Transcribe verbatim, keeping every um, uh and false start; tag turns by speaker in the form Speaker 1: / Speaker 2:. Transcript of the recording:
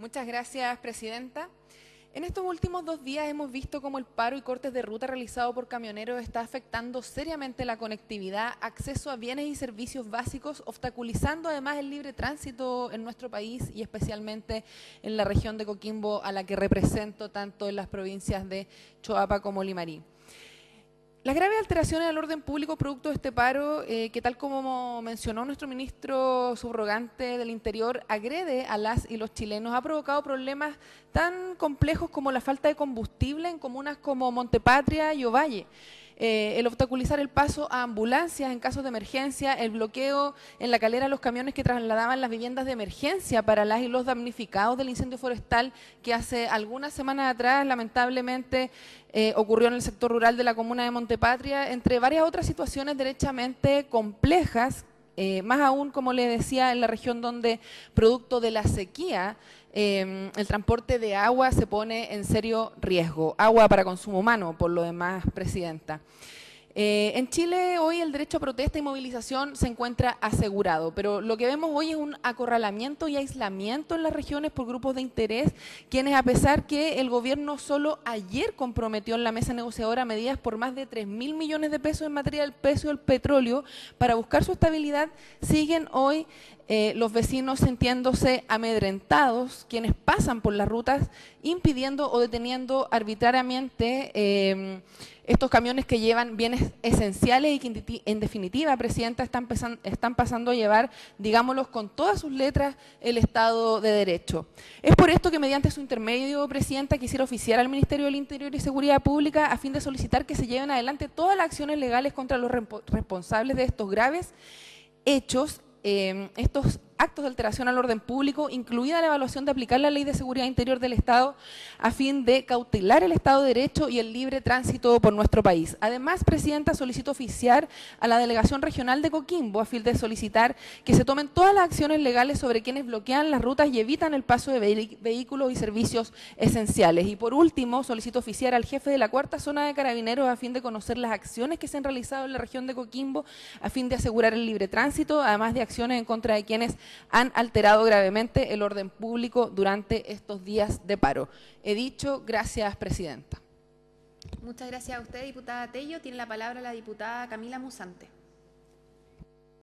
Speaker 1: Muchas gracias, Presidenta. En estos últimos dos días hemos visto cómo el paro y cortes de ruta realizado por camioneros está afectando seriamente la conectividad, acceso a bienes y servicios básicos, obstaculizando además el libre tránsito en nuestro país y especialmente en la región de Coquimbo, a la que represento tanto en las provincias de Choapa como Limarí. Las graves alteraciones al orden público producto de este paro, eh, que tal como mencionó nuestro ministro subrogante del Interior, agrede a las y los chilenos, ha provocado problemas tan complejos como la falta de combustible en comunas como Montepatria y Ovalle. Eh, el obstaculizar el paso a ambulancias en casos de emergencia, el bloqueo en la calera a los camiones que trasladaban las viviendas de emergencia para las y los damnificados del incendio forestal que hace algunas semanas atrás lamentablemente eh, ocurrió en el sector rural de la comuna de Montepatria, entre varias otras situaciones derechamente complejas, eh, más aún, como le decía, en la región donde, producto de la sequía, Eh, el transporte de agua se pone en serio riesgo, agua para consumo humano, por lo demás, Presidenta. Eh, en Chile hoy el derecho a protesta y movilización se encuentra asegurado, pero lo que vemos hoy es un acorralamiento y aislamiento en las regiones por grupos de interés, quienes a pesar que el gobierno solo ayer comprometió en la mesa negociadora medidas por más de tres mil millones de pesos en materia del precio del petróleo para buscar su estabilidad, siguen hoy eh, los vecinos sintiéndose amedrentados, quienes pasan por las rutas impidiendo o deteniendo arbitrariamente eh, estos camiones que llevan bienes esenciales y que en definitiva, Presidenta, están, pesan, están pasando a llevar, digámoslo con todas sus letras, el Estado de Derecho. Es por esto que mediante su intermedio, Presidenta, quisiera oficiar al Ministerio del Interior y Seguridad Pública a fin de solicitar que se lleven adelante todas las acciones legales contra los responsables de estos graves hechos, eh, estos actos de alteración al orden público, incluida la evaluación de aplicar la Ley de Seguridad Interior del Estado a fin de cautelar el Estado de Derecho y el libre tránsito por nuestro país. Además, Presidenta, solicito oficiar a la Delegación Regional de Coquimbo a fin de solicitar que se tomen todas las acciones legales sobre quienes bloquean las rutas y evitan el paso de vehículos y servicios esenciales. Y por último, solicito oficiar al jefe de la Cuarta Zona de Carabineros a fin de conocer las acciones que se han realizado en la región de Coquimbo a fin de asegurar el libre tránsito, además de acciones en contra de quienes han alterado gravemente el orden público durante estos días de paro. He dicho, gracias, Presidenta.
Speaker 2: Muchas gracias a usted, diputada Tello. Tiene la palabra la diputada Camila Musante.